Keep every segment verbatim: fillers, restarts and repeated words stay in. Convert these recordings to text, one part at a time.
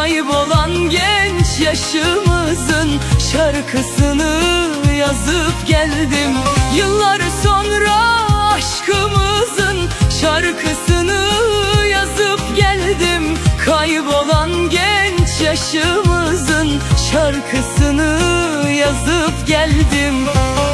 Kaybolan genç yaşımızın şarkısını yazıp geldim. Yıllar sonra aşkımızın şarkısını yazıp geldim. Kaybolan genç yaşımızın şarkısını yazıp geldim.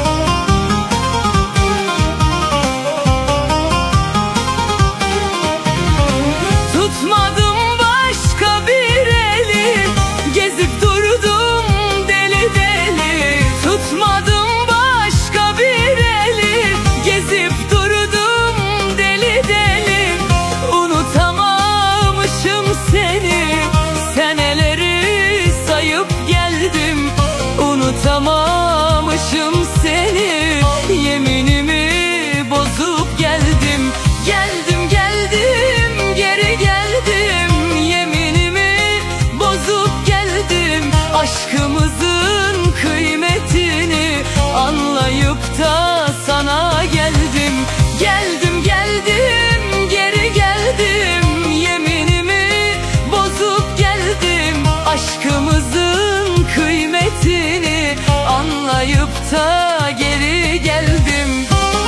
Tutmadım başka bir eli, gezip durdum deli deli. Tutmadım başka bir eli, gezip durdum deli deli. Unutamamışım seni, seneleri sayıp geldim. Unutamamışım seni, yeminimi bozup geldim. Geldim geldim geri geldim, yeminimi bozup geldim. Aşkımızın kıymetini anlayıp da sana geldim. Geldim geldim geri geldim, yeminimi bozup geldim. Aşkımızın kıymetini anlayıp da geri geldim.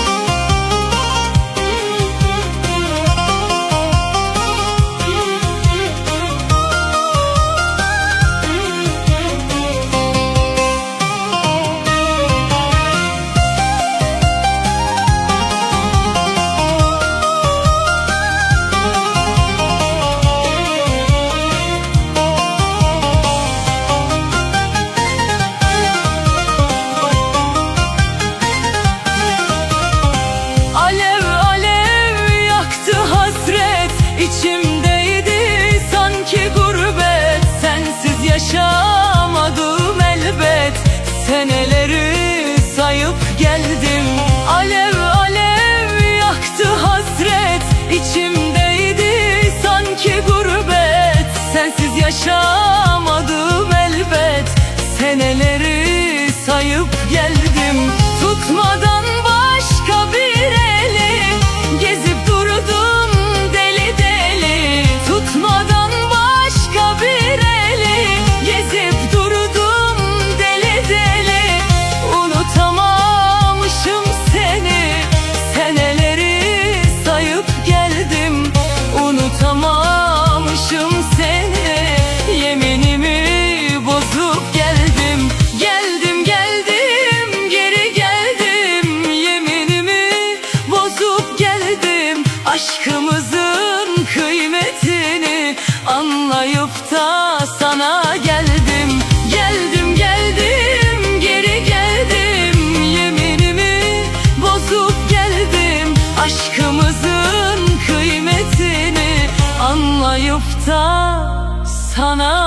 İçimdeydi sanki gurbet, sensiz yaşamadım elbet. Seneleri sayıp geldim, alev alev yaktı hasret. İçimdeydi sanki gurbet, sensiz yaşamadım elbet. Seneleri sayıp geldim. Tutmadan başka bir eli, gezip durdum deli deli. Tutmadan başka bir eli, gezip durdum deli deli. Unutamamışım seni, seneleri sayıp geldim. Unutamamışım seni, yeminimi bozup geldim. Geldim geldim geri geldim, yeminimi bozup geldim. Aşkımızın kıymetini anlayıp da sana geldim. Geldim geldim geri geldim, yeminimi bozup geldim. Aşkımızın kıymetini anlayıp da sana